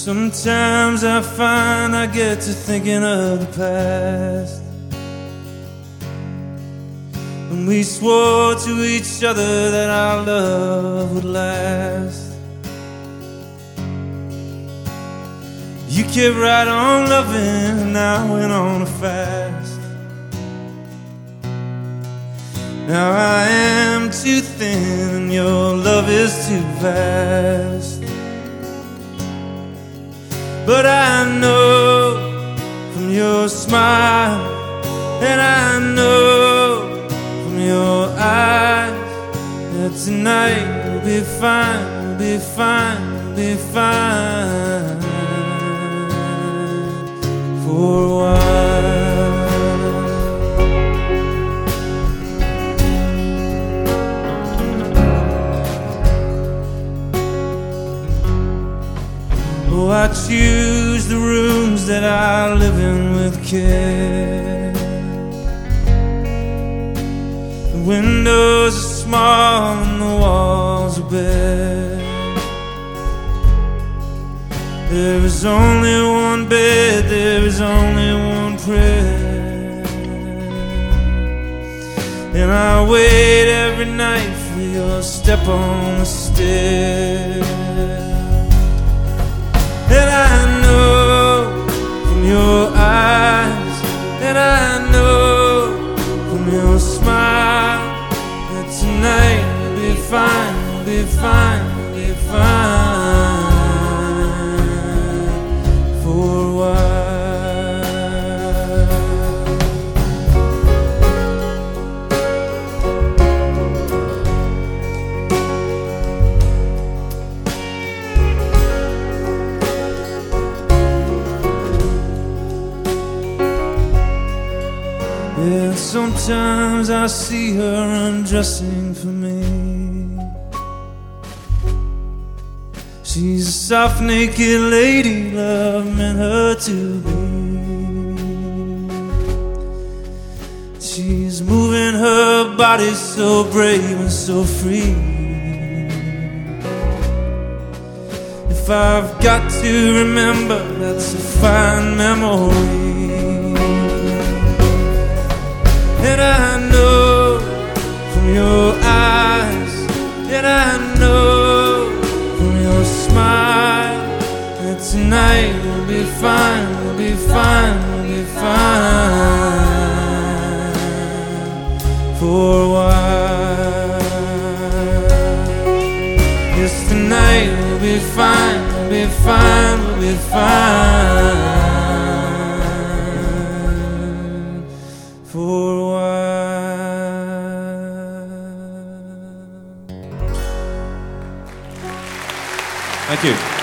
Sometimes I find I get to thinking of the past, when we swore to each other that our love would last. You kept right on loving, and I went on a fast. Now I am too thin, and your love is too vast. But I know from your smile, and I know from your eyes, that tonight we'll be fine, we'll be fine, we'll be fine for a while. Oh, I choose the rooms that I live in with care. The windows are small and the walls are bare. There is only one bed, there is only one prayer, and I wait every night for your step on the stair. And I know from your eyes, and I know from your smile, that tonight we'll be fine, we'll be fine, we'll be fine for a while. Yeah, sometimes I see her undressing for me. She's a soft, naked lady love meant her to be. She's moving her body so brave and so free. If I've got to remember, that's a fine memory. And I know from your eyes, and I know from your smile, that tonight we'll be fine, we'll be fine, we'll be fine for a while. Yes, tonight we'll be fine, we'll be fine, we'll be fine for a while. Thank you.